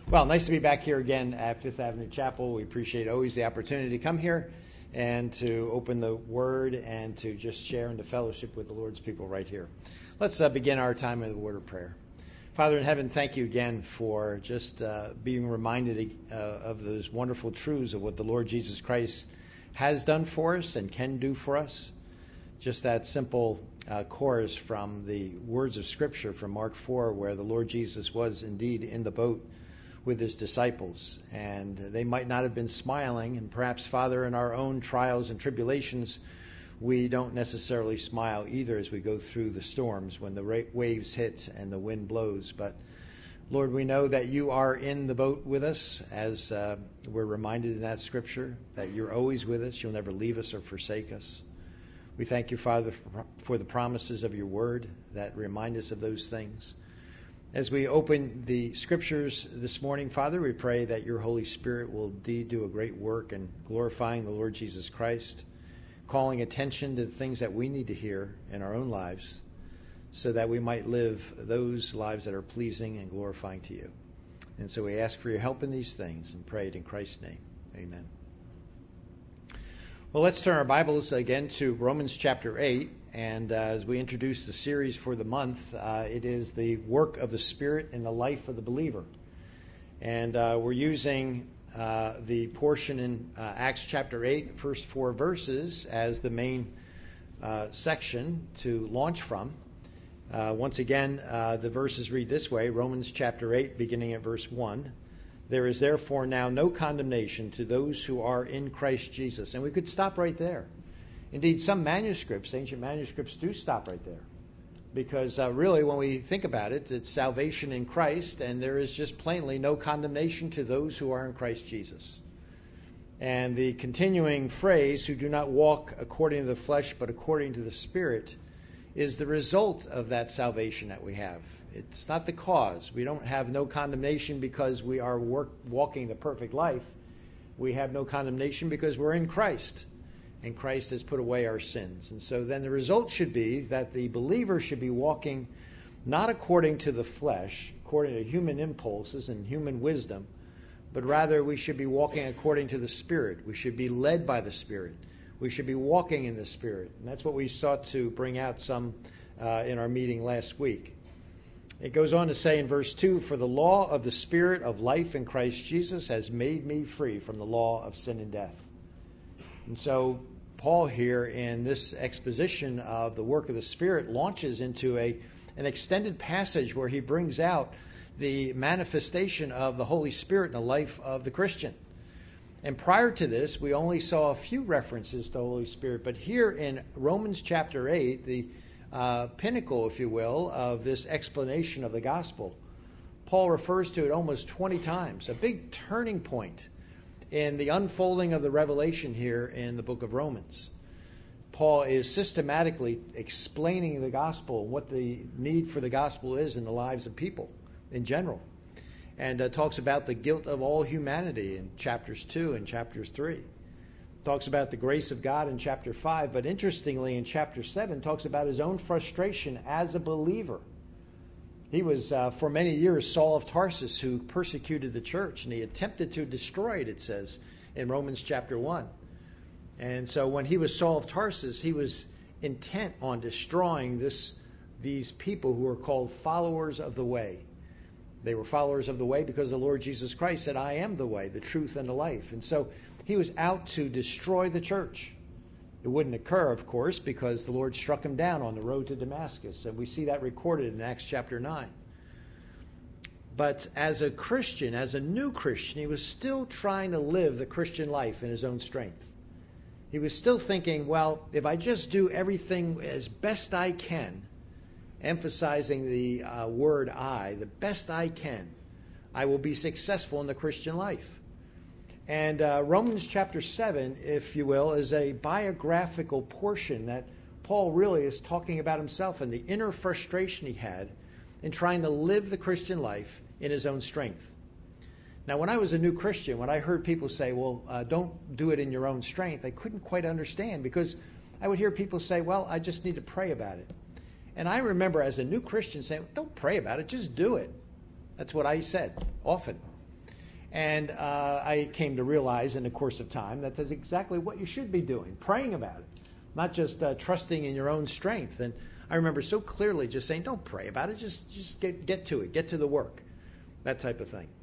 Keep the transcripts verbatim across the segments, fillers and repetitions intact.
Well, nice to be back here again at Fifth Avenue Chapel. We appreciate always the opportunity to come here and to open the Word and to just share in the fellowship with the Lord's people right here. Let's uh, begin our time with a word of prayer. Father in heaven, thank you again for just uh, being reminded uh, of those wonderful truths of what the Lord Jesus Christ has done for us and can do for us. Just that simple uh, chorus from the words of Scripture from Mark four, where the Lord Jesus was indeed in the boat with his disciples, and they might not have been smiling, and perhaps, Father, in our own trials and tribulations, we don't necessarily smile either as we go through the storms when the waves hit and the wind blows. But Lord, we know that you are in the boat with us, as uh, we're reminded in that Scripture, that you're always with us. You'll never leave us or forsake us. We thank you, Father, for the promises of your word that remind us of those things. As we open the Scriptures this morning, Father, we pray that your Holy Spirit will indeed do a great work in glorifying the Lord Jesus Christ, calling attention to the things that we need to hear in our own lives, so that we might live those lives that are pleasing and glorifying to you. And so we ask for your help in these things and pray it in Christ's name. Amen. Well, let's turn our Bibles again to Romans chapter eight. And uh, as we introduce the series for the month, uh, it is the work of the Spirit in the life of the believer. And uh, we're using uh, the portion in uh, Acts chapter eight, the first four verses, as the main uh, section to launch from. Uh, once again, uh, the verses read this way, Romans chapter eight, beginning at verse one. There is therefore now no condemnation to those who are in Christ Jesus. And we could stop right there. Indeed, some manuscripts, ancient manuscripts, do stop right there. Because uh, really, when we think about it, it's salvation in Christ, and there is just plainly no condemnation to those who are in Christ Jesus. And the continuing phrase, who do not walk according to the flesh, but according to the Spirit, is the result of that salvation that we have. It's not the cause. We don't have no condemnation because we are work, walking the perfect life. We have no condemnation because we're in Christ, and Christ has put away our sins. And so then the result should be that the believer should be walking not according to the flesh, according to human impulses and human wisdom, but rather we should be walking according to the Spirit. We should be led by the Spirit. We should be walking in the Spirit. And that's what we sought to bring out some uh, in our meeting last week. It goes on to say in verse two, for the law of the Spirit of life in Christ Jesus has made me free from the law of sin and death. And so Paul here in this exposition of the work of the Spirit launches into a an extended passage where he brings out the manifestation of the Holy Spirit in the life of the Christian. And prior to this, we only saw a few references to the Holy Spirit. But here in Romans chapter eight, the uh, pinnacle, if you will, of this explanation of the gospel, Paul refers to it almost twenty times, a big turning point in the unfolding of the revelation here in the book of Romans. Paul is systematically explaining the gospel, what the need for the gospel is in the lives of people in general. And uh, talks about the guilt of all humanity in chapters two and chapters three. Talks about the grace of God in chapter five, but interestingly in chapter seven talks about his own frustration as a believer. He was, uh, for many years, Saul of Tarsus, who persecuted the church, and he attempted to destroy it, it says, in Romans chapter one. And so when he was Saul of Tarsus, he was intent on destroying this, these people who were called followers of the way. They were followers of the way because the Lord Jesus Christ said, I am the way, the truth, and the life. And so he was out to destroy the church. It wouldn't occur, of course, because the Lord struck him down on the road to Damascus. And we see that recorded in Acts chapter nine. But as a Christian, as a new Christian, he was still trying to live the Christian life in his own strength. He was still thinking, well, if I just do everything as best I can, emphasizing the uh, word I, the best I can, I will be successful in the Christian life. And uh, Romans chapter seven, if you will, is a biographical portion that Paul really is talking about himself and the inner frustration he had in trying to live the Christian life in his own strength. Now, when I was a new Christian, when I heard people say, well, uh, don't do it in your own strength, I couldn't quite understand, because I would hear people say, well, I just need to pray about it. And I remember as a new Christian saying, don't pray about it, just do it. That's what I said often. And uh, I came to realize in the course of time that that's exactly what you should be doing, praying about it, not just uh, trusting in your own strength. And I remember so clearly just saying, don't pray about it, just, just get, get to it, get to the work, that type of thing.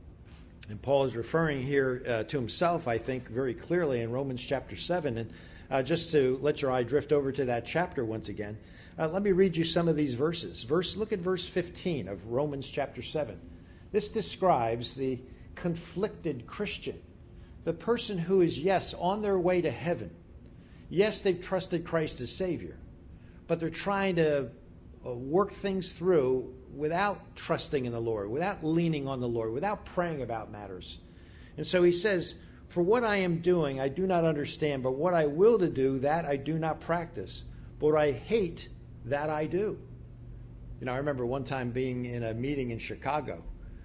And Paul is referring here uh, to himself, I think, very clearly in Romans chapter seven. And uh, just to let your eye drift over to that chapter once again, uh, let me read you some of these verses. Verse, look at verse fifteen of Romans chapter seven. This describes the conflicted Christian, the person who is, yes, on their way to heaven. Yes, they've trusted Christ as Savior, but they're trying to uh, work things through without trusting in the Lord, without leaning on the Lord, without praying about matters. And so he says, for what I am doing, I do not understand, but what I will to do, that I do not practice. But what I hate, that I do. You know, I remember one time being in a meeting in Chicago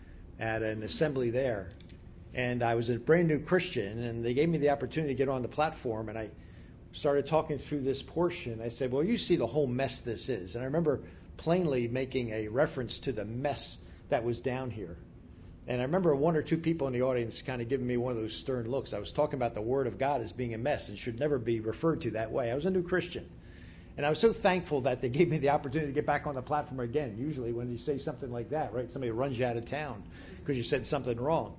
at an assembly there, and I was a brand new Christian, and they gave me the opportunity to get on the platform, and I started talking through this portion. I said, well, you see the whole mess this is. And I remember plainly making a reference to the mess that was down here. And I remember one or two people in the audience kind of giving me one of those stern looks. I was talking about the Word of God as being a mess and should never be referred to that way. I was a new Christian. And I was so thankful that they gave me the opportunity to get back on the platform again. Usually when you say something like that, right, somebody runs you out of town because you said something wrong.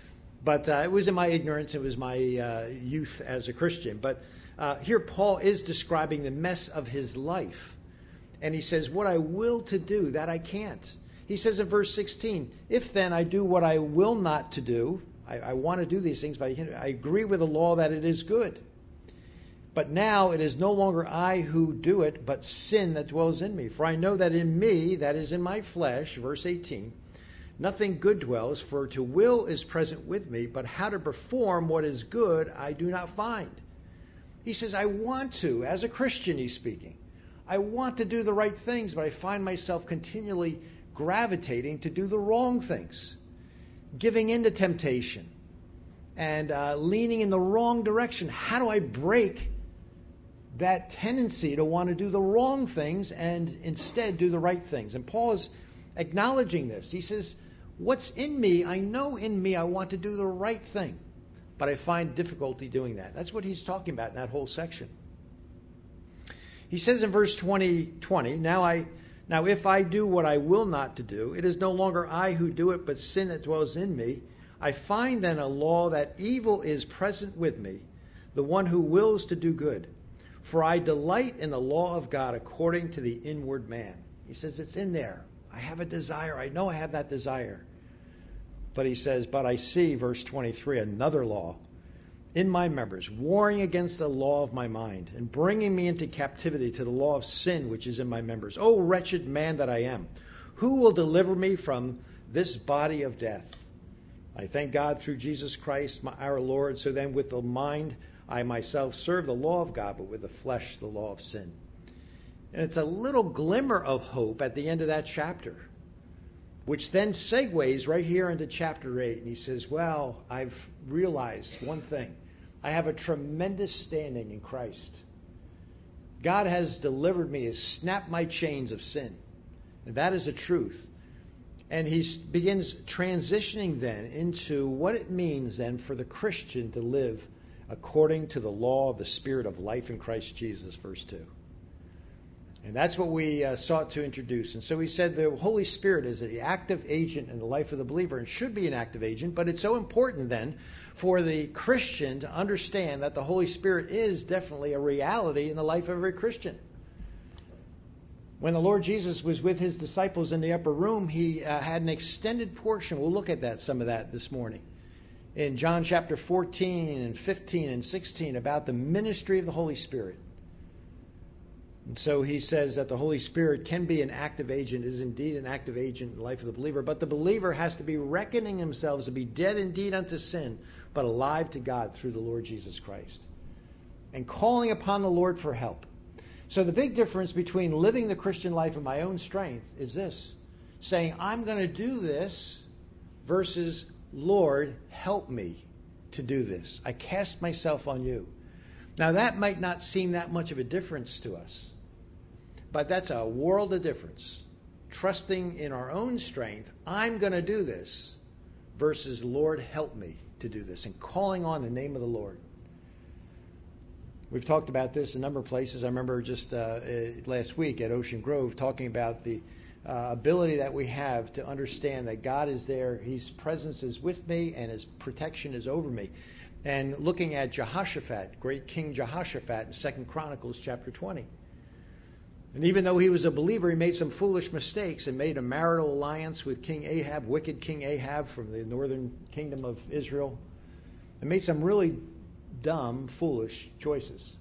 But uh, it was in my ignorance. It was my uh, youth as a Christian. But uh, here Paul is describing the mess of his life. And he says, what I will to do, that I can't. He says in verse sixteen, if then I do what I will not to do, I, I want to do these things, but I, can't, I agree with the law that it is good. But now it is no longer I who do it, but sin that dwells in me. For I know that in me, that is in my flesh, verse eighteen, nothing good dwells, for to will is present with me, but how to perform what is good I do not find. He says, I want to, as a Christian he's speaking, I want to do the right things, but I find myself continually gravitating to do the wrong things, giving in to temptation, and uh, leaning in the wrong direction. How do I break that tendency to want to do the wrong things and instead do the right things? And Paul is acknowledging this. He says, what's in me, I know in me I want to do the right thing, but I find difficulty doing that. That's what he's talking about in that whole section. He says in verse twenty, twenty, now I now if I do what I will not to do, it is no longer I who do it, but sin that dwells in me. I find then a law that evil is present with me, the one who wills to do good. For I delight in the law of God according to the inward man. He says it's in there. I have a desire. I know I have that desire. But he says, but I see, verse twenty-three, another law in my members, warring against the law of my mind, and bringing me into captivity to the law of sin which is in my members. O wretched man that I am, who will deliver me from this body of death? I thank God through Jesus Christ, my, our Lord. So then with the mind I myself serve the law of God, but with the flesh the law of sin. And it's a little glimmer of hope at the end of that chapter, which then segues right here into chapter eight. And he says, well, I've realized one thing. I have a tremendous standing in Christ. God has delivered me, has snapped my chains of sin. And that is a truth. And he begins transitioning then into what it means then for the Christian to live according to the law of the Spirit of life in Christ Jesus, verse two. And that's what we uh, sought to introduce. And so he said the Holy Spirit is the active agent in the life of the believer and should be an active agent. But it's so important then for the Christian to understand that the Holy Spirit is definitely a reality in the life of every Christian. When the Lord Jesus was with his disciples in the upper room, he uh, had an extended portion. We'll look at that, some of that this morning. In John chapter fourteen and fifteen and sixteen about the ministry of the Holy Spirit. And so he says that the Holy Spirit can be an active agent, is indeed an active agent in the life of the believer, but the believer has to be reckoning themselves to be dead indeed unto sin, but alive to God through the Lord Jesus Christ. And calling upon the Lord for help. So the big difference between living the Christian life in my own strength is this, saying, I'm going to do this, versus, Lord, help me to do this. I cast myself on you. Now that might not seem that much of a difference to us, but that's a world of difference. Trusting in our own strength, I'm going to do this, versus Lord, help me to do this, and calling on the name of the Lord. We've talked about this in a number of places. I remember just uh, last week at Ocean Grove talking about the uh, ability that we have to understand that God is there, His presence is with me, and His protection is over me. And looking at Jehoshaphat, great King Jehoshaphat in Second Chronicles chapter twenty. And even though he was a believer, he made some foolish mistakes and made a marital alliance with King Ahab, wicked King Ahab from the northern kingdom of Israel, and made some really dumb, foolish choices.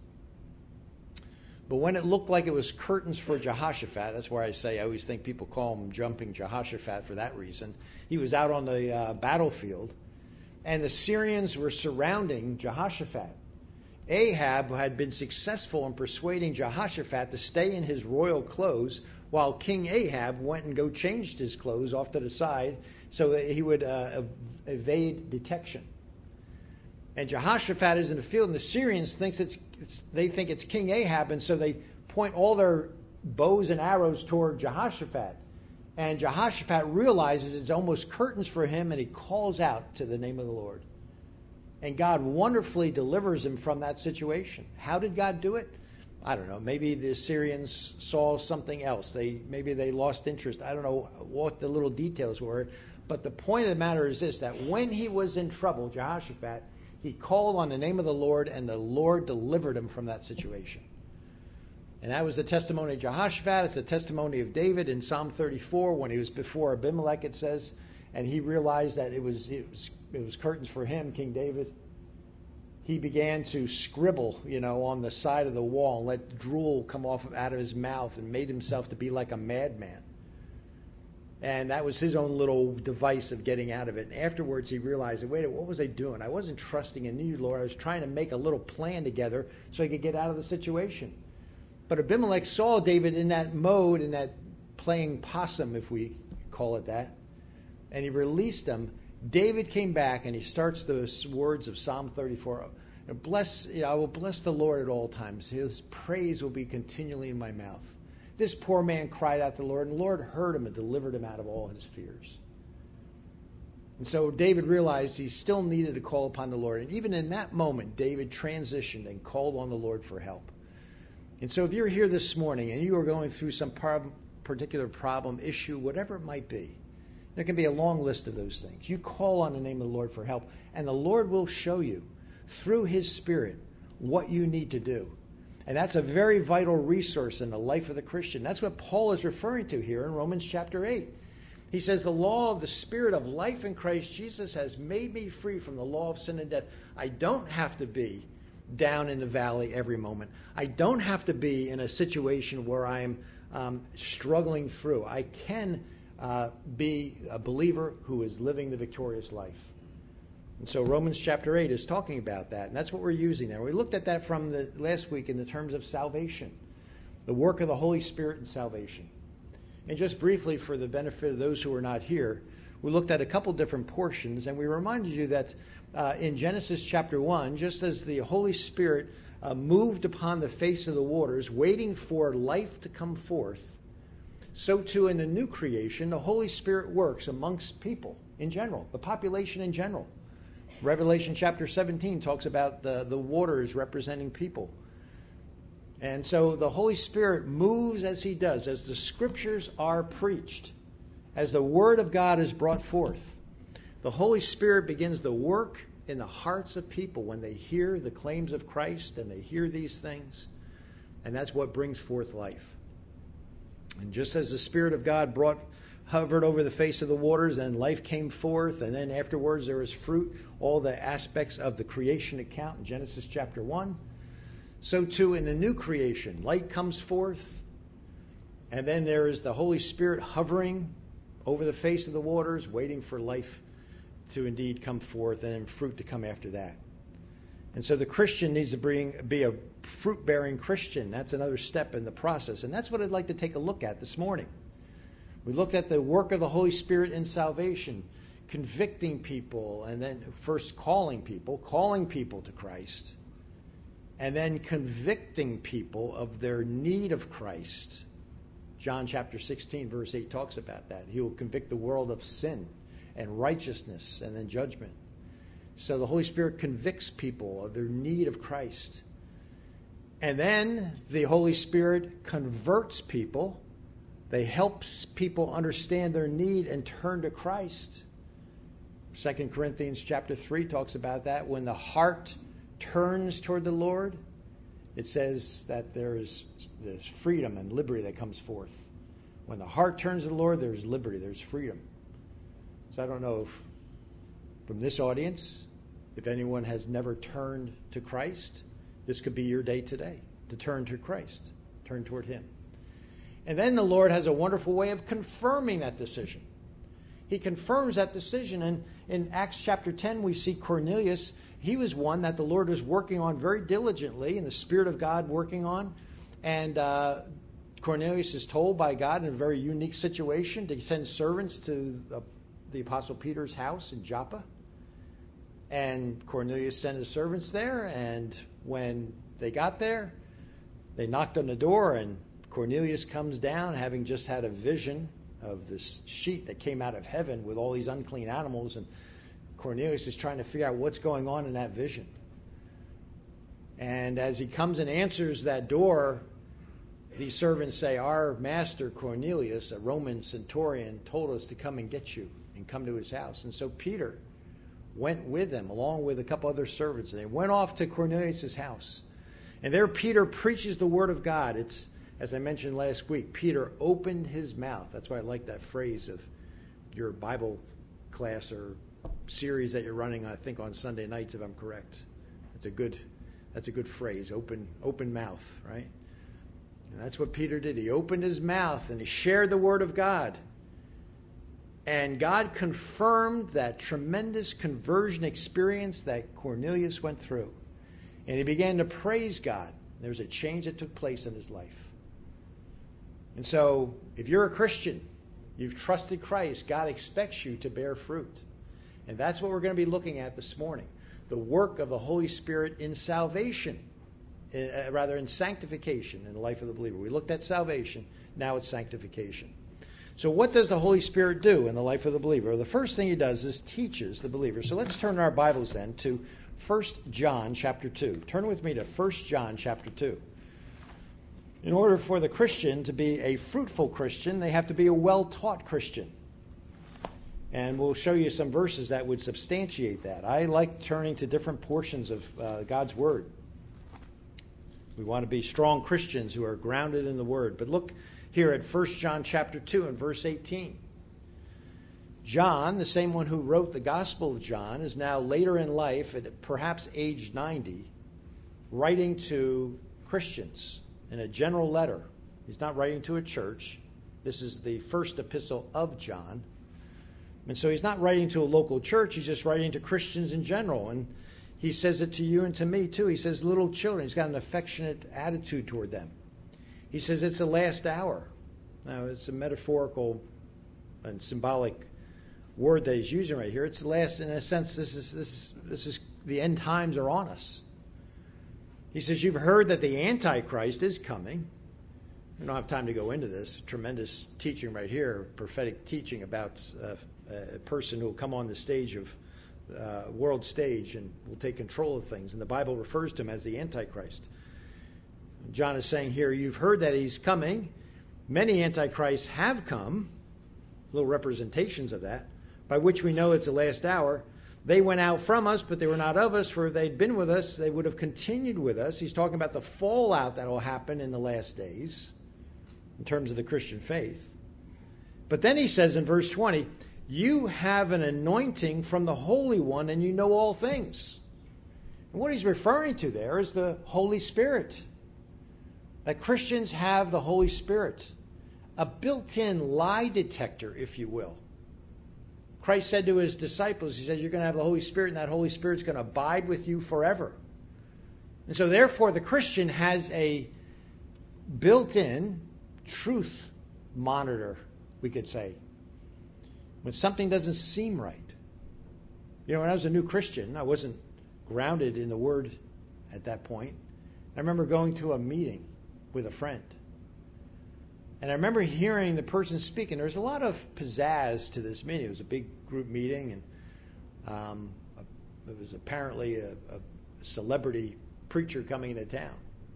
But when it looked like it was curtains for Jehoshaphat, that's why I say I always think people call him jumping Jehoshaphat for that reason. He was out on the uh, battlefield, and the Syrians were surrounding Jehoshaphat. Ahab had been successful in persuading Jehoshaphat to stay in his royal clothes, while King Ahab went and go changed his clothes off to the side so that he would uh, evade detection. And Jehoshaphat is in the field, and the Syrians thinks it's, it's they think it's King Ahab, and so they point all their bows and arrows toward Jehoshaphat. And Jehoshaphat realizes it's almost curtains for him, and he calls out to the name of the Lord. And God wonderfully delivers him from that situation. How did God do it? I don't know. Maybe the Syrians saw something else. They maybe they lost interest. I don't know what the little details were. But the point of the matter is this, that when he was in trouble, Jehoshaphat, he called on the name of the Lord, and the Lord delivered him from that situation. And that was the testimony of Jehoshaphat. It's a testimony of David in Psalm thirty-four when he was before Abimelech, it says, and he realized that it was it was it was curtains for him, King David. He began to scribble, you know, on the side of the wall and let drool come off out of his mouth and made himself to be like a madman. And that was his own little device of getting out of it. And afterwards he realized, wait, what was I doing? I wasn't trusting in you, Lord. I was trying to make a little plan together so I could get out of the situation. But Abimelech saw David in that mode, in that playing possum, if we call it that, and he released him. David came back, and he starts those words of Psalm thirty-four. Bless, you know, I will bless the Lord at all times. His praise will be continually in my mouth. This poor man cried out to the Lord, and the Lord heard him and delivered him out of all his fears. And so David realized he still needed to call upon the Lord. And even in that moment, David transitioned and called on the Lord for help. And so if you're here this morning and you are going through some par- particular problem, issue, whatever it might be, there can be a long list of those things. You call on the name of the Lord for help, and the Lord will show you through His Spirit what you need to do. And that's a very vital resource in the life of the Christian. That's what Paul is referring to here in Romans chapter eight. He says, the law of the Spirit of life in Christ Jesus has made me free from the law of sin and death. I don't have to be down in the valley every moment. I don't have to be in a situation where I'm um, struggling through. I can uh, be a believer who is living the victorious life. And so Romans chapter eight is talking about that, and that's what we're using there. We looked at that from the last week in the terms of salvation, the work of the Holy Spirit in salvation. And just briefly, for the benefit of those who are not here, we looked at a couple different portions, and we reminded you that uh, in Genesis chapter one, just as the Holy Spirit uh, moved upon the face of the waters, waiting for life to come forth, so too in the new creation, the Holy Spirit works amongst people in general, the population in general. Revelation chapter seventeen talks about the, the waters representing people. And so the Holy Spirit moves as He does, as the Scriptures are preached, as the Word of God is brought forth. The Holy Spirit begins the work in the hearts of people when they hear the claims of Christ and they hear these things. And that's what brings forth life. And just as the Spirit of God brought hovered over the face of the waters, and life came forth, and then afterwards there was fruit, all the aspects of the creation account in Genesis chapter one. So too in the new creation, light comes forth, and then there is the Holy Spirit hovering over the face of the waters, waiting for life to indeed come forth, and then fruit to come after that. And so the Christian needs to bring, be a fruit-bearing Christian. That's another step in the process. And that's what I'd like to take a look at this morning. We looked at the work of the Holy Spirit in salvation, convicting people, and then first calling people, calling people to Christ, and then convicting people of their need of Christ. John chapter sixteen, verse eight talks about that. He will convict the world of sin and righteousness and then judgment. So the Holy Spirit convicts people of their need of Christ. And then the Holy Spirit converts people. They help people understand their need and turn to Christ. Second Corinthians chapter three talks about that. When the heart turns toward the Lord, it says that there is there's freedom and liberty that comes forth. When the heart turns to the Lord, there's liberty, there's freedom. So I don't know if from this audience, if anyone has never turned to Christ, this could be your day today, to turn to Christ, turn toward Him. And then the Lord has a wonderful way of confirming that decision. He confirms that decision. And in Acts chapter ten, we see Cornelius. He was one that the Lord was working on very diligently, and the Spirit of God working on. And uh, Cornelius is told by God in a very unique situation to send servants to the, the Apostle Peter's house in Joppa. And Cornelius sent his servants there, and when they got there, they knocked on the door, and Cornelius comes down, having just had a vision of this sheet that came out of heaven with all these unclean animals, and Cornelius is trying to figure out what's going on in that vision. And as he comes and answers that door, these servants say, "Our master Cornelius, a Roman centurion, told us to come and get you and come to his house." And so Peter went with them, along with a couple other servants, and they went off to Cornelius' house. And there Peter preaches the word of God. It's, as I mentioned last week, Peter opened his mouth. That's why I like that phrase of your Bible class or series that you're running, I think, on Sunday nights, if I'm correct. That's a good, that's a good phrase, open, open mouth, right? And that's what Peter did. He opened his mouth and he shared the word of God. And God confirmed that tremendous conversion experience that Cornelius went through. And he began to praise God. There was a change that took place in his life. And so, if you're a Christian, you've trusted Christ, God expects you to bear fruit. And that's what we're going to be looking at this morning. The work of the Holy Spirit in salvation, uh, rather in sanctification in the life of the believer. We looked at salvation, now it's sanctification. So what does the Holy Spirit do in the life of the believer? The first thing he does is teaches the believer. So let's turn our Bibles then to First John chapter two. Turn with me to First John chapter two. In order for the Christian to be a fruitful Christian, they have to be a well-taught Christian. And we'll show you some verses that would substantiate that. I like turning to different portions of uh, God's Word. We want to be strong Christians who are grounded in the Word. But look here at First John chapter two and verse eighteen. John, the same one who wrote the Gospel of John, is now later in life, at perhaps age ninety, writing to Christians in a general letter. He's not writing to a church. This is the first epistle of John. And so he's not writing to a local church. He's just writing to Christians in general. And he says it to you and to me too. He says little children. He's got an affectionate attitude toward them. He says it's the last hour. Now, it's a metaphorical and symbolic word that he's using right here. It's the last, in a sense, this is this is this is the end times are on us. He says, you've heard that the Antichrist is coming. We don't have time to go into this. Tremendous teaching right here, prophetic teaching about uh, a person who will come on the stage of uh, world stage and will take control of things. And the Bible refers to him as the Antichrist. John is saying here, you've heard that he's coming. Many antichrists have come, little representations of that, by which we know it's the last hour. They went out from us, but they were not of us, for if they'd been with us, they would have continued with us. He's talking about the fallout that will happen in the last days in terms of the Christian faith. But then he says in verse twenty, you have an anointing from the Holy One, and you know all things. And what he's referring to there is the Holy Spirit. That Christians have the Holy Spirit, a built-in lie detector, if you will. Christ said to his disciples, he said, you're going to have the Holy Spirit, and that Holy Spirit's going to abide with you forever. And so therefore, the Christian has a built-in truth monitor, we could say. When something doesn't seem right. You know, when I was a new Christian, I wasn't grounded in the Word at that point. I remember going to a meeting with a friend. And I remember hearing the person speaking. There was a lot of pizzazz to this meeting. It was a big group meeting, and um, it was apparently a, a celebrity preacher coming into town.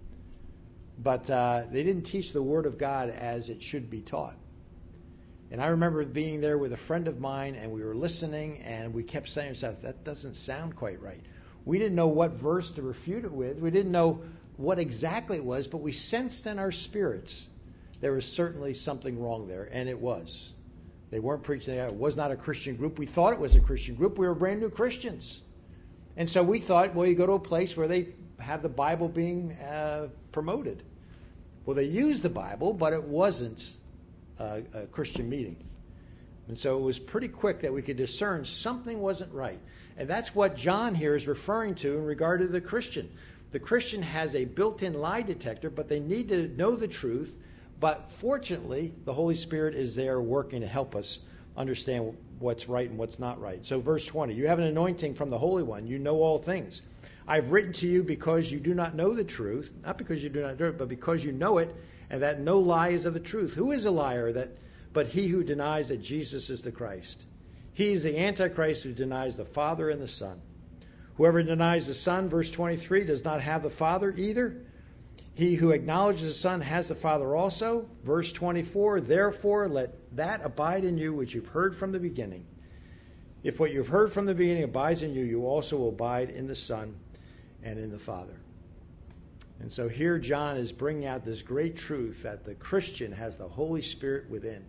But uh, they didn't teach the Word of God as it should be taught. And I remember being there with a friend of mine, and we were listening, and we kept saying to ourselves, that doesn't sound quite right. We didn't know what verse to refute it with. We didn't know what exactly it was, but we sensed in our spirits there was certainly something wrong there, and it was. They weren't preaching. It was not a Christian group. We thought it was a Christian group. We were brand new Christians. And so we thought, well, you go to a place where they have the Bible being uh, promoted. Well, they used the Bible, but it wasn't a, a Christian meeting. And so it was pretty quick that we could discern something wasn't right. And that's what John here is referring to in regard to the Christian. The Christian has a built-in lie detector, but they need to know the truth. But fortunately, the Holy Spirit is there working to help us understand what's right and what's not right. So verse twenty, you have an anointing from the Holy One. You know all things. I've written to you because you do not know the truth, not because you do not know it, but because you know it, and that no lie is of the truth. Who is a liar that but he who denies that Jesus is the Christ? He is the Antichrist who denies the Father and the Son. Whoever denies the Son, verse twenty-three, does not have the Father either. He who acknowledges the Son has the Father also. Verse twenty-four, therefore let that abide in you which you've heard from the beginning. If what you've heard from the beginning abides in you, you also will abide in the Son and in the Father. And so here John is bringing out this great truth that the Christian has the Holy Spirit within.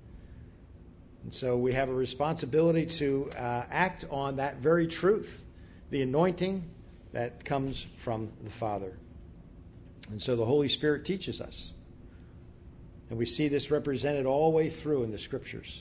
And so we have a responsibility to uh, act on that very truth, the anointing that comes from the Father. And so the Holy Spirit teaches us. And we see this represented all the way through in the Scriptures.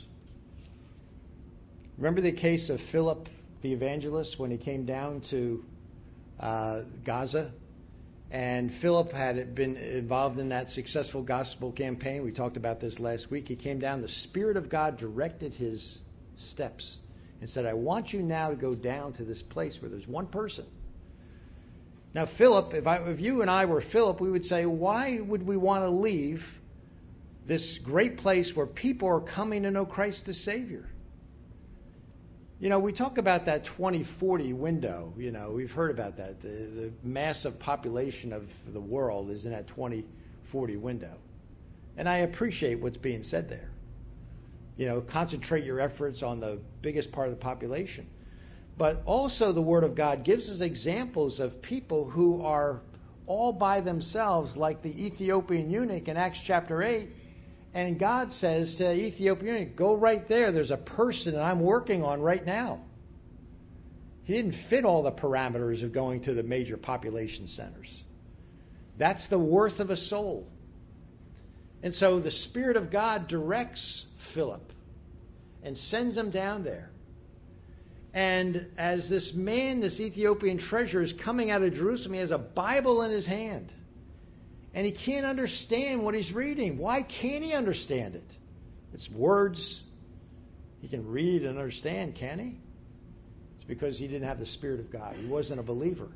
Remember the case of Philip the evangelist when he came down to uh, Gaza? And Philip had been involved in that successful gospel campaign. We talked about this last week. He came down. The Spirit of God directed his steps and said, I want you now to go down to this place where there's one person. Now, Philip, if, I, if you and I were Philip, we would say, why would we want to leave this great place where people are coming to know Christ as Savior? You know, we talk about that twenty forty window. You know, we've heard about that. The, the massive population of the world is in that twenty forty window. And I appreciate what's being said there. You know, concentrate your efforts on the biggest part of the population. But also the Word of God gives us examples of people who are all by themselves, like the Ethiopian eunuch in Acts chapter eight. And God says to the Ethiopian eunuch, go right there. There's a person that I'm working on right now. He didn't fit all the parameters of going to the major population centers. That's the worth of a soul. And so the Spirit of God directs Philip and sends him down there. And as this man, this Ethiopian treasurer, is coming out of Jerusalem, he has a Bible in his hand. And he can't understand what he's reading. Why can't he understand it? It's words he can read and understand, can he? It's because he didn't have the Spirit of God. He wasn't a believer.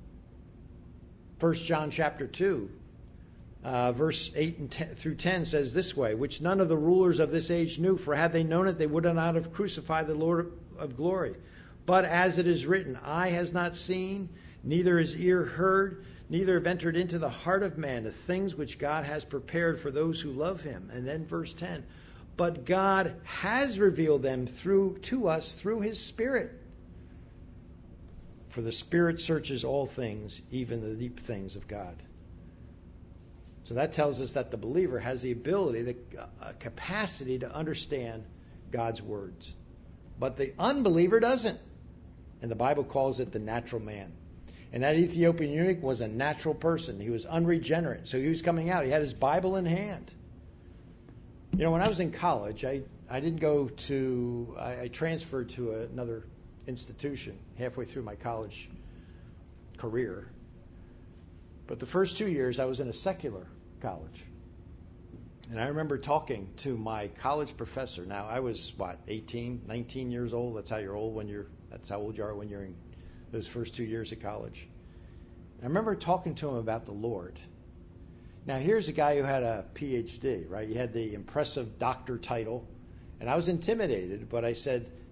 First John chapter two, uh, verse eight and ten, through ten says this way, which none of the rulers of this age knew, for had they known it, they would not have crucified the Lord of glory. But as it is written, eye has not seen, neither has ear heard, neither have entered into the heart of man the things which God has prepared for those who love him. And then verse ten, but God has revealed them through to us through his Spirit. For the Spirit searches all things, even the deep things of God. So that tells us that the believer has the ability, the uh, capacity to understand God's words. But the unbeliever doesn't. And the Bible calls it the natural man. And that Ethiopian eunuch was a natural person. He was unregenerate. So he was coming out. He had his Bible in hand. You know, when I was in college, I, I didn't go to, I, I transferred to another institution halfway through my college career. But the first two years, I was in a secular college. And I remember talking to my college professor. Now, I was, what, eighteen, nineteen years old? That's how you're old when you're, that's how old you are when you're in those first two years of college. I remember talking to him about the Lord. Now, here's a guy who had a P H D, right? He had the impressive doctor title. And I was intimidated, but I said,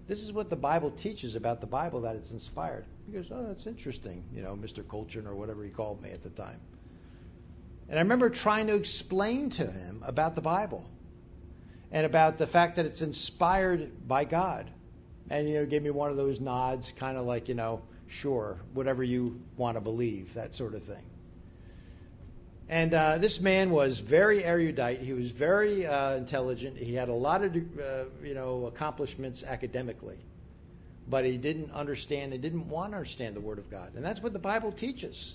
This is what the Bible teaches about the Bible, that it's inspired. He goes, oh, that's interesting, you know, Mister Colchin or whatever he called me at the time. And I remember trying to explain to him about the Bible and about the fact that it's inspired by God. And, you know, gave me one of those nods, kind of like, you know, sure, whatever you want to believe, that sort of thing. And uh, this man was very erudite. He was very uh, intelligent. He had a lot of, uh, you know, accomplishments academically. But he didn't understand, he didn't want to understand the Word of God. And that's what the Bible teaches.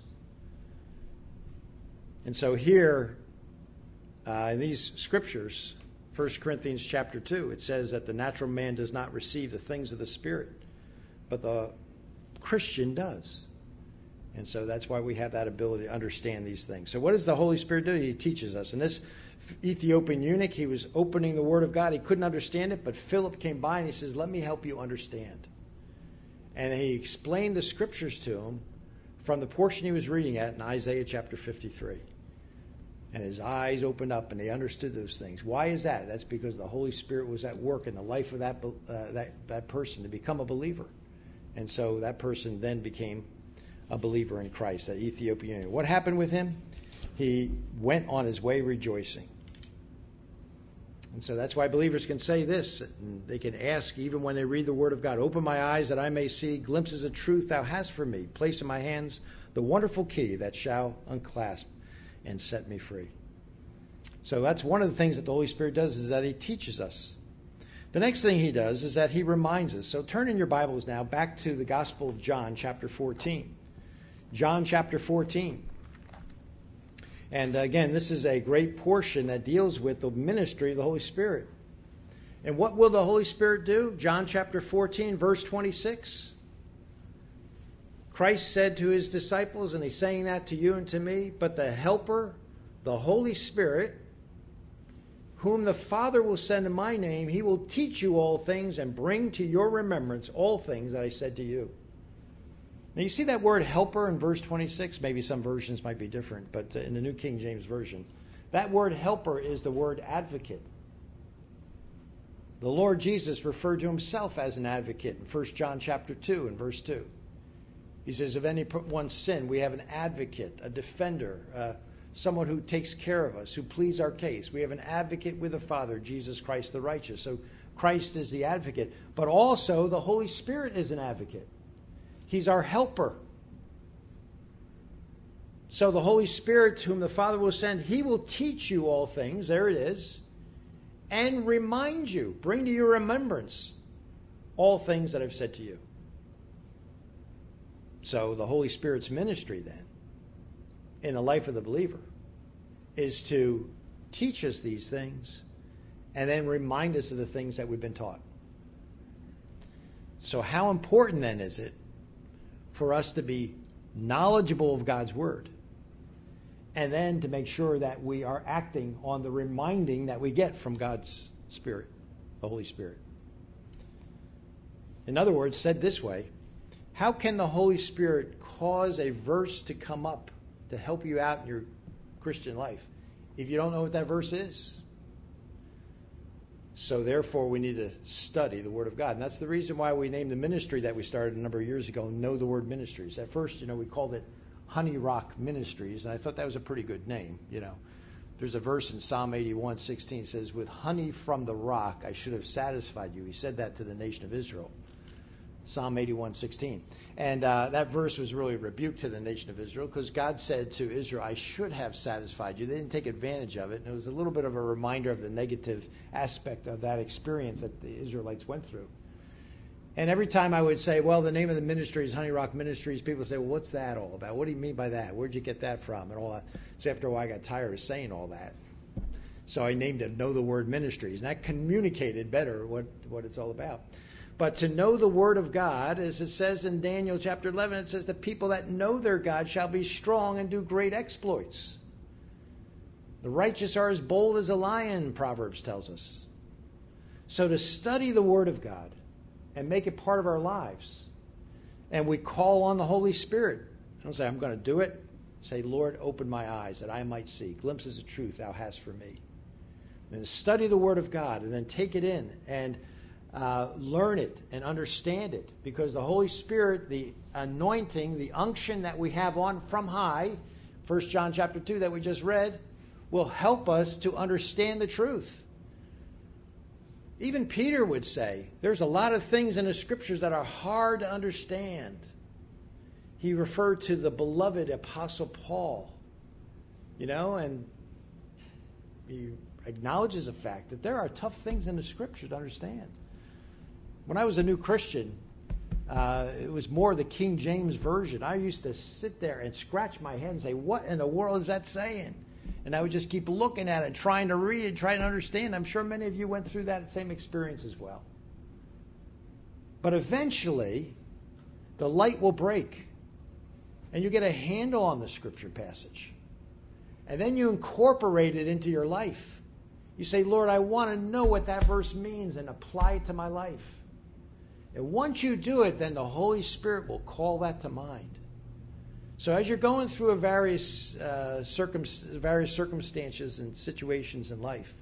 And so here, uh, in these scriptures, First Corinthians chapter two, it says that the natural man does not receive the things of the Spirit, but the Christian does. And so that's why we have that ability to understand these things. So what does the Holy Spirit do? He teaches us. And this Ethiopian eunuch, he was opening the Word of God. He couldn't understand it, but Philip came by and he says, let me help you understand. And he explained the scriptures to him from the portion he was reading at in Isaiah chapter fifty-three. And his eyes opened up and they understood those things. Why is that? That's because the Holy Spirit was at work in the life of that, uh, that, that person to become a believer. And so that person then became a believer in Christ, that Ethiopian. What happened with him? He went on his way rejoicing. And so that's why believers can say this. And they can ask even when they read the Word of God, open my eyes that I may see glimpses of truth thou hast for me. Place in my hands the wonderful key that shall unclasp and set me free. So that's one of the things that the Holy Spirit does, is that he teaches us. The next thing he does is that he reminds us. So turn in your Bibles now back to the Gospel of John, chapter fourteen. John chapter fourteen. And again, this is a great portion that deals with the ministry of the Holy Spirit. And what will the Holy Spirit do? John chapter fourteen, verse twenty-six. Christ said to his disciples, and he's saying that to you and to me, but the Helper, the Holy Spirit, whom the Father will send in my name, he will teach you all things and bring to your remembrance all things that I said to you. Now you see that word helper in verse twenty-six? Maybe some versions might be different, but in the New King James Version, that word helper is the word advocate. The Lord Jesus referred to himself as an advocate in First John chapter two and verse two. He says, if anyone sin, we have an advocate, a defender, uh, someone who takes care of us, who pleads our case. We have an advocate with the Father, Jesus Christ the righteous. So Christ is the advocate, but also the Holy Spirit is an advocate. He's our helper. So the Holy Spirit, whom the Father will send, he will teach you all things, there it is, and remind you, bring to your remembrance all things that I've said to you. So the Holy Spirit's ministry then, in the life of the believer, is to teach us these things and then remind us of the things that we've been taught. So how important then is it for us to be knowledgeable of God's Word and then to make sure that we are acting on the reminding that we get from God's Spirit, the Holy Spirit? In other words, said this way, how can the Holy Spirit cause a verse to come up to help you out in your Christian life if you don't know what that verse is? So therefore, we need to study the Word of God. And that's the reason why we named the ministry that we started a number of years ago, Know the Word Ministries. At first, you know, we called it Honey Rock Ministries, and I thought that was a pretty good name, you know. There's a verse in Psalm eighty-one sixteen says, with honey from the rock I should have satisfied you. He said that to the nation of Israel. Psalm eighty-one sixteen. And uh, that verse was really a rebuke to the nation of Israel because God said to Israel, I should have satisfied you. They didn't take advantage of it. And it was a little bit of a reminder of the negative aspect of that experience that the Israelites went through. And every time I would say, well, the name of the ministry is Honey Rock Ministries, people would say, well, what's that all about? What do you mean by that? Where'd you get that from? And all that. So after a while, I got tired of saying all that. So I named it Know the Word Ministries. And that communicated better what, what it's all about. But to know the Word of God, as it says in Daniel chapter eleven, it says the people that know their God shall be strong and do great exploits. The righteous are as bold as a lion, Proverbs tells us. So to study the Word of God and make it part of our lives, and we call on the Holy Spirit. I don't say, I'm going to do it. Say, Lord, open my eyes that I might see glimpses of truth thou hast for me. And study the Word of God and then take it in and uh, learn it and understand it, because the Holy Spirit, the anointing, the unction that we have on from high, First John chapter two that we just read, will help us to understand the truth. Even Peter would say, there's a lot of things in the Scriptures that are hard to understand. He referred to the beloved Apostle Paul, you know, and he acknowledges the fact that there are tough things in the Scripture to understand. When I was a new Christian, uh, it was more the King James Version. I used to sit there and scratch my head and say, what in the world is that saying? And I would just keep looking at it, trying to read it, trying to understand. I'm sure many of you went through that same experience as well. But eventually, the light will break, and you get a handle on the Scripture passage. And then you incorporate it into your life. You say, Lord, I want to know what that verse means and apply it to my life. And once you do it, then the Holy Spirit will call that to mind. So as you're going through a various, uh, circum- various circumstances and situations in life,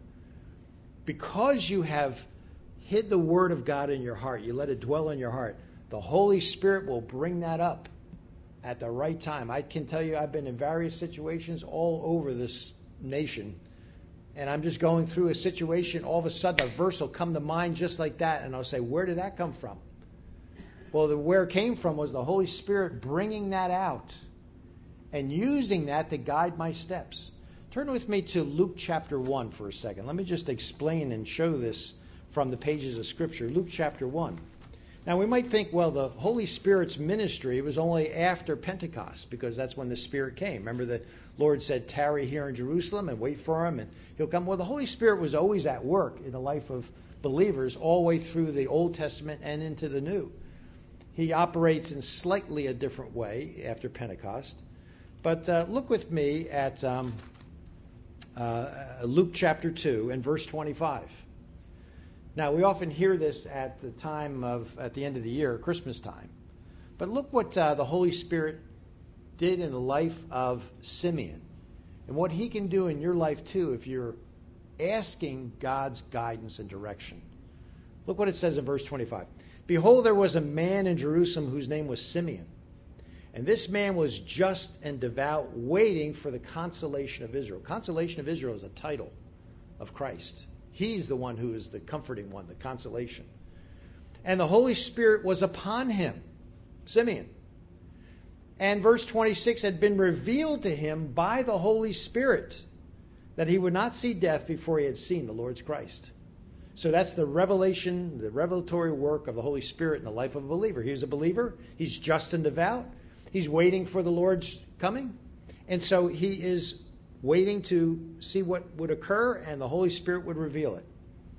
because you have hid the Word of God in your heart, you let it dwell in your heart, the Holy Spirit will bring that up at the right time. I can tell you I've been in various situations all over this nation, and I'm just going through a situation, all of a sudden a verse will come to mind just like that, and I'll say, where did that come from? Well, the, where it came from was the Holy Spirit bringing that out and using that to guide my steps. Turn with me to Luke chapter one for a second. Let me just explain and show this from the pages of Scripture. Luke chapter one. Now, we might think, well, the Holy Spirit's ministry was only after Pentecost, because that's when the Spirit came. Remember, the Lord said, tarry here in Jerusalem and wait for him, and he'll come. Well, the Holy Spirit was always at work in the life of believers all the way through the Old Testament and into the New. He operates in slightly a different way after Pentecost. But uh, look with me at um, uh, Luke chapter two and verse twenty-five. Now, we often hear this at the time of, at the end of the year, Christmas time. But look what uh, the Holy Spirit did in the life of Simeon, and what he can do in your life too if you're asking God's guidance and direction. Look what it says in verse twenty-five. Behold, there was a man in Jerusalem whose name was Simeon. And this man was just and devout, waiting for the consolation of Israel. Consolation of Israel is a title of Christ. He's the one who is the comforting one, the consolation. And the Holy Spirit was upon him, Simeon. And verse twenty-six, had been revealed to him by the Holy Spirit that he would not see death before he had seen the Lord's Christ. So that's the revelation, the revelatory work of the Holy Spirit in the life of a believer. He's a believer. He's just and devout. He's waiting for the Lord's coming. And so he is waiting to see what would occur, and the Holy Spirit would reveal it.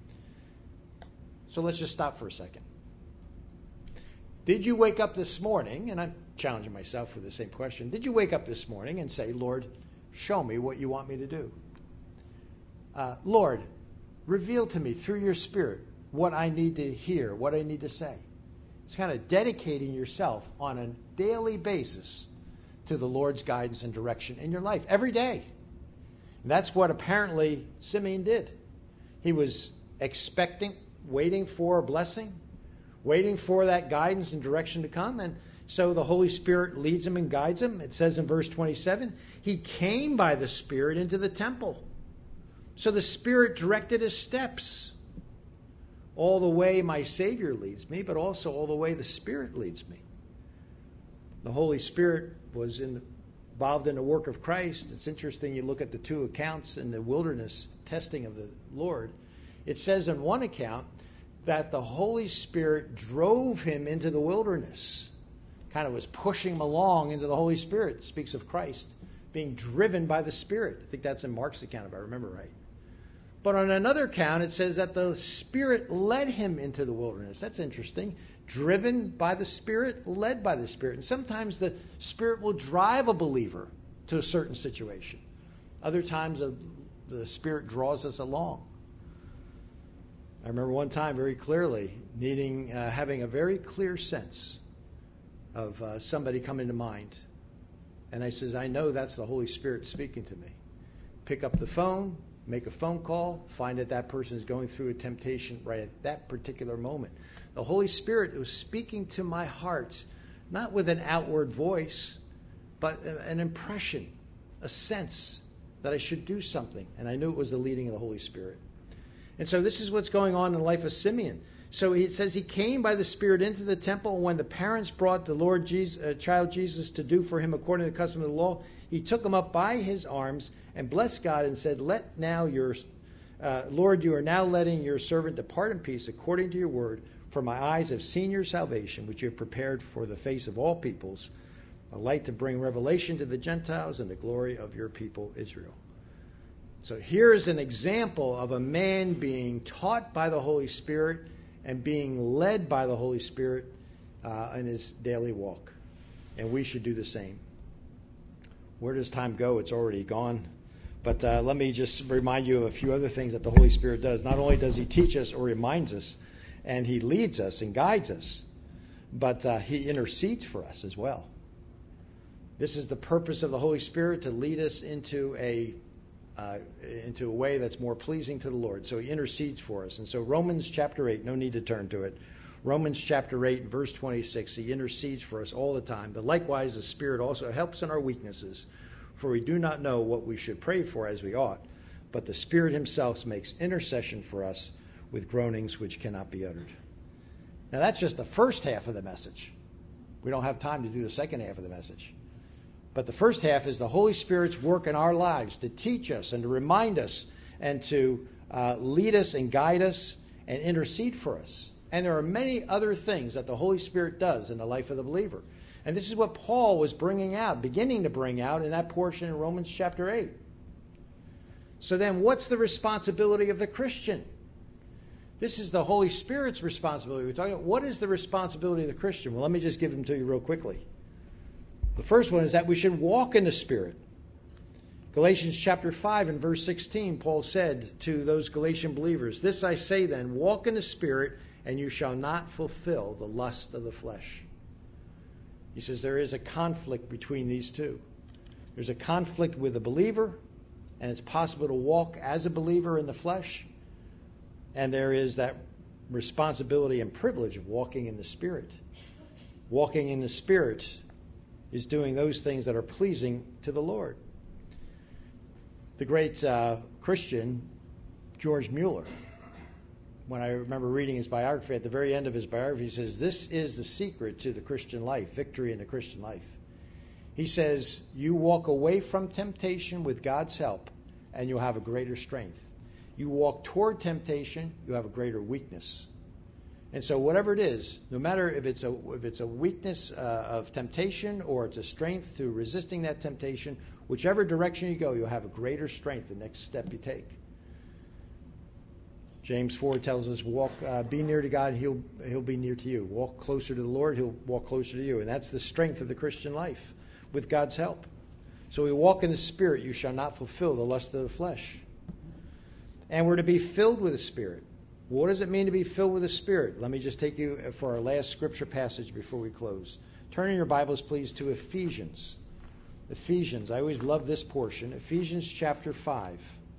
So let's just stop for a second. Did you wake up this morning, and I'm challenging myself with the same question, did you wake up this morning and say, Lord, show me what you want me to do? Uh, Lord, reveal to me through your Spirit what I need to hear, what I need to say. It's kind of dedicating yourself on a daily basis to the Lord's guidance and direction in your life, every day. And that's what apparently Simeon did. He was expecting, waiting for a blessing, waiting for that guidance and direction to come. And so the Holy Spirit leads him and guides him. It says in verse twenty-seven, he came by the Spirit into the temple. So the Spirit directed his steps. All the way my Savior leads me, but also all the way the Spirit leads me. The Holy Spirit was in the, involved in the work of Christ. It's interesting, you look at the two accounts in the wilderness testing of the Lord. It says in one account that the Holy Spirit drove him into the wilderness. Kind of was pushing him along into the Holy Spirit. It speaks of Christ being driven by the Spirit. I think that's in Mark's account, if I remember right. But on another account, it says that the Spirit led him into the wilderness. That's interesting. Driven by the Spirit, led by the Spirit. And sometimes the Spirit will drive a believer to a certain situation. Other times, the, the Spirit draws us along. I remember one time very clearly needing, uh, having a very clear sense of uh, somebody coming to mind. And I says, I know that's the Holy Spirit speaking to me. Pick up the phone, make a phone call, find that that person is going through a temptation right at that particular moment. The Holy Spirit was speaking to my heart, not with an outward voice, but an impression, a sense that I should do something. And I knew it was the leading of the Holy Spirit. And so this is what's going on in the life of Simeon. So it says he came by the Spirit into the temple, and when the parents brought the Lord Jesus, uh, child Jesus to do for him according to the custom of the law, he took him up by his arms and blessed God and said, Let now your, uh, Lord, you are now letting your servant depart in peace according to your word, for my eyes have seen your salvation, which you have prepared for the face of all peoples, a light to bring revelation to the Gentiles and the glory of your people Israel. So here's an example of a man being taught by the Holy Spirit and being led by the Holy Spirit uh, in his daily walk. And we should do the same. Where does time go? It's already gone. But uh, let me just remind you of a few other things that the Holy Spirit does. Not only does he teach us or reminds us, and he leads us and guides us, but uh, he intercedes for us as well. This is the purpose of the Holy Spirit, to lead us into a Uh, into a way that's more pleasing to the Lord. So he intercedes for us. And so Romans chapter eight, no need to turn to it. Romans chapter eight, verse twenty-six, he intercedes for us all the time. But likewise, the Spirit also helps in our weaknesses, for we do not know what we should pray for as we ought, but the Spirit himself makes intercession for us with groanings which cannot be uttered. Now that's just the first half of the message. We don't have time to do the second half of the message. But the first half is the Holy Spirit's work in our lives to teach us and to remind us and to uh, lead us and guide us and intercede for us. And there are many other things that the Holy Spirit does in the life of the believer. And this is what Paul was bringing out, beginning to bring out in that portion in Romans chapter eight. So then what's the responsibility of the Christian? This is the Holy Spirit's responsibility. We're talking about what is the responsibility of the Christian? Well, let me just give them to you real quickly. The first one is that we should walk in the Spirit. Galatians chapter five and verse sixteen, Paul said to those Galatian believers, This I say then, walk in the Spirit, and you shall not fulfill the lust of the flesh. He says there is a conflict between these two. There's a conflict with the believer, and it's possible to walk as a believer in the flesh. And there is that responsibility and privilege of walking in the Spirit. Walking in the Spirit is doing those things that are pleasing to the Lord. The great uh, Christian, George Mueller, when I remember reading his biography, at the very end of his biography, he says, this is the secret to the Christian life, victory in the Christian life. He says, you walk away from temptation with God's help, and you'll have a greater strength. You walk toward temptation, you have a greater weakness. And so whatever it is, no matter if it's a if it's a weakness uh, of temptation or it's a strength to resisting that temptation, whichever direction you go, you'll have a greater strength the next step you take. James four tells us, walk, uh, be near to God, and he'll, he'll be near to you. Walk closer to the Lord, he'll walk closer to you. And that's the strength of the Christian life, with God's help. So we walk in the Spirit, you shall not fulfill the lust of the flesh. And we're to be filled with the Spirit. What does it mean to be filled with the Spirit? Let me just take you for our last scripture passage before we close. Turn in your Bibles, please, to Ephesians. Ephesians. I always love this portion. Ephesians chapter five.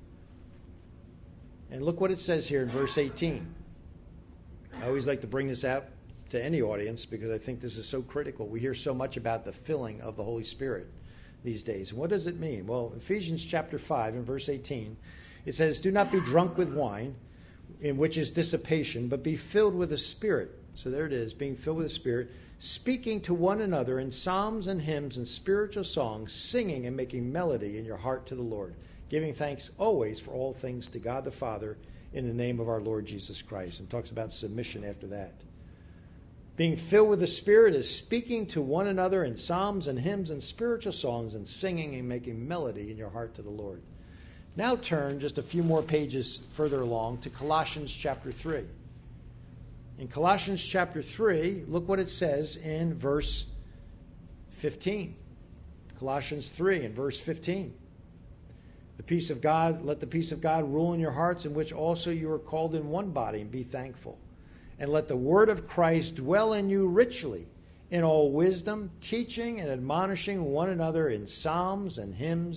And look what it says here in verse eighteen. I always like to bring this out to any audience because I think this is so critical. We hear so much about the filling of the Holy Spirit these days. And what does it mean? Well, Ephesians chapter five and verse eighteen, it says, do not be drunk with wine, in which is dissipation, but be filled with the Spirit. So there it is, being filled with the Spirit, speaking to one another in psalms and hymns and spiritual songs, singing and making melody in your heart to the Lord, giving thanks always for all things to God the Father in the name of our Lord Jesus Christ. And talks about submission after that. Being filled with the Spirit is speaking to one another in psalms and hymns and spiritual songs and singing and making melody in your heart to the Lord. Now turn just a few more pages further along to Colossians chapter three. In Colossians chapter three, look what it says in verse fifteen. Colossians three and verse fifteen. The peace of God, let the peace of God rule in your hearts, in which also you are called in one body, and be thankful. And let the word of Christ dwell in you richly, in all wisdom, teaching and admonishing one another in psalms and hymns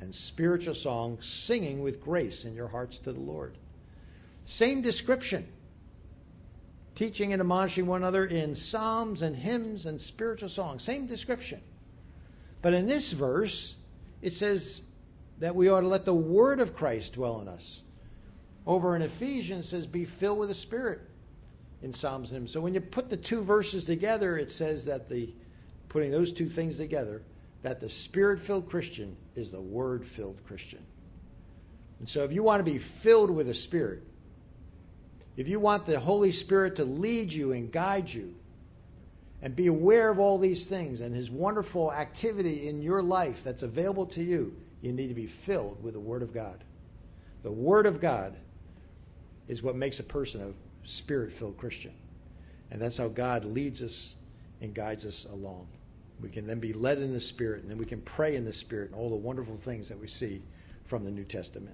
and spiritual songs, singing with grace in your hearts to the Lord. Same description. Teaching and admonishing one another in psalms and hymns and spiritual songs. Same description. But in this verse, it says that we ought to let the word of Christ dwell in us. Over in Ephesians, it says, be filled with the Spirit in psalms and hymns. So when you put the two verses together, it says that the, putting those two things together, that the Spirit-filled Christian is the Word-filled Christian. And so if you want to be filled with the Spirit, if you want the Holy Spirit to lead you and guide you and be aware of all these things and His wonderful activity in your life that's available to you, you need to be filled with the Word of God. The Word of God is what makes a person a Spirit-filled Christian. And that's how God leads us and guides us along. We can then be led in the Spirit, and then we can pray in the Spirit and all the wonderful things that we see from the New Testament.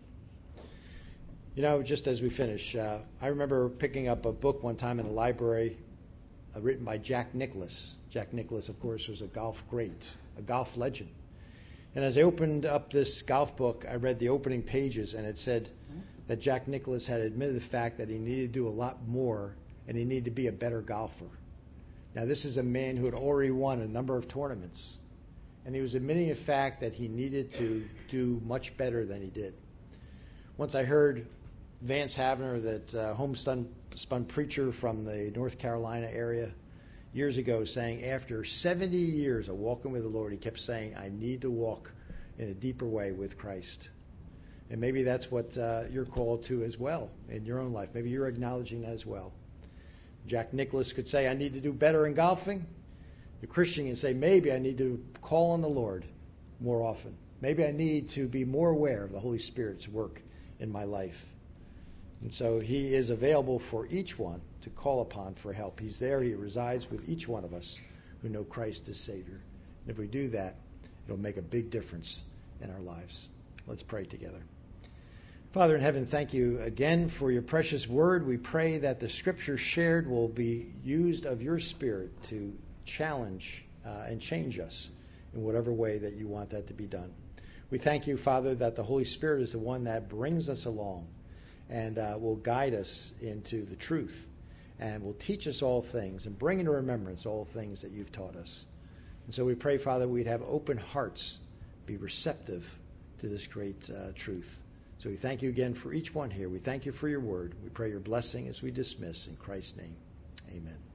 You know, just as we finish, uh, I remember picking up a book one time in a library uh, written by Jack Nicklaus. Jack Nicklaus, of course, was a golf great, a golf legend. And as I opened up this golf book, I read the opening pages, and it said that Jack Nicklaus had admitted the fact that he needed to do a lot more, and he needed to be a better golfer. Now, this is a man who had already won a number of tournaments, and he was admitting the fact that he needed to do much better than he did. Once I heard Vance Havner, that uh, homespun spun preacher from the North Carolina area, years ago, saying after seventy years of walking with the Lord, he kept saying, I need to walk in a deeper way with Christ. And maybe that's what uh, you're called to as well in your own life. Maybe you're acknowledging that as well. Jack Nicklaus could say, I need to do better in golfing. The Christian can say, maybe I need to call on the Lord more often. Maybe I need to be more aware of the Holy Spirit's work in my life. And so He is available for each one to call upon for help. He's there. He resides with each one of us who know Christ as Savior. And if we do that, it'll make a big difference in our lives. Let's pray together. Father in heaven, thank you again for your precious word. We pray that the scripture shared will be used of your Spirit to challenge uh, and change us in whatever way that you want that to be done. We thank you, Father, that the Holy Spirit is the one that brings us along and uh, will guide us into the truth and will teach us all things and bring into remembrance all things that you've taught us. And so we pray, Father, we'd have open hearts, be receptive to this great uh, truth. So we thank you again for each one here. We thank you for your word. We pray your blessing as we dismiss. In Christ's name, amen.